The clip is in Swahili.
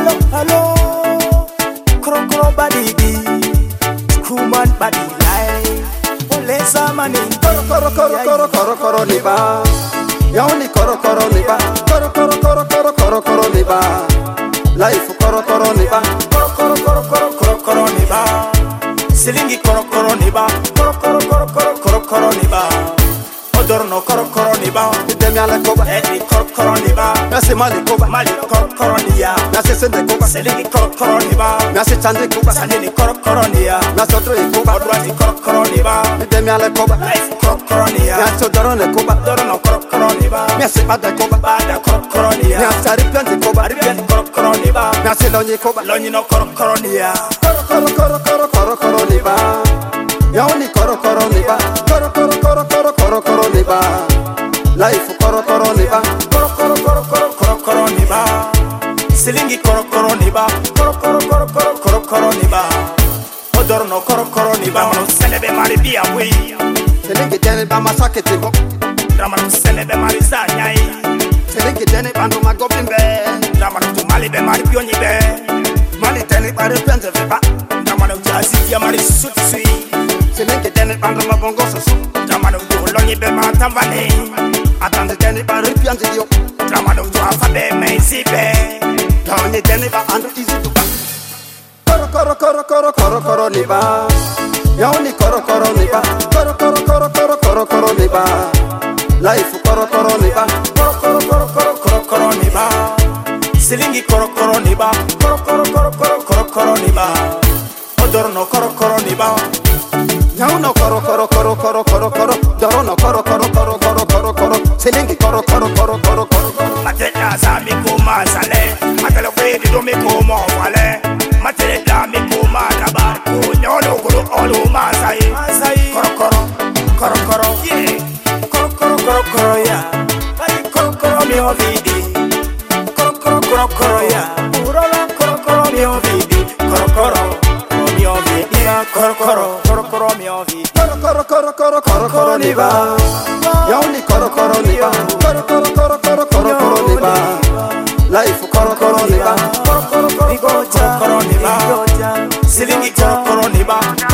hello. Koro body be, Kuman body life. Olesa mani. Koro niba. Yauni koro niba. Koro niba. Life koro niba. Koro niba. Silingi koro niba. Koro niba. Odorno koro niba. Demi ala koba. Edi koro niba. Nasi mali koba. Mali koro niya. Nasi sende koba. Silingi koro niba. Nasi chande koba. Sandini koro niya. Nasi odro koba. Odwati koro niba. Demi ala koba. Life koro niya. Nasi odorone koba. Odorno koro niba. Nasi bada koba. Bada koro niya. Nasi aripiante koba. Aripiante koro niba. Nasi lonyi koba. Lonyi no koro niya. Koro niba. Yauni koro niba. Koro niba. Life koro niba. Koro niba. Silingi koro niba. Koro niba. Odorno koro niba. Mano selebe mari biya we. Selingi jene ba masakete bo. Ramano selebe mari zanyai. Selingi jene ba ndo magobimbe. Ramano tu mali be mari pionyi be. Mali jene ba repente veba. Ramano tu azifia mari sutsi. Selingi jene ba ndo mabongo soso. Ramano tu lonyi be matambane. Atande jene ba repiante dio. Ramano tu afabe meisibe. Lonyi jene ba ando easy to ba. Koro niba. Yauni koro niba. Koro niba. Life koro niba. Koro niba. Silingi koro niba. Koro niba. Odorno koro niba. Yauno koro. Dorono koro. Selingi koro. Matela za mi kuma sale. Matela kwedi do mi kuma wale. Matela mi kuma daba. Kunyolo kuru olu masai. Koro. Yeah. Koro ya. Bali koro mi ovidi. Koro ya. Urola koro mi ovidi. Koro mi ovidi. Koro mi ovidi. Koro niba. Yauni koro niba. Koro niba. Life koro niba. Koro niba. Silingi koro niba.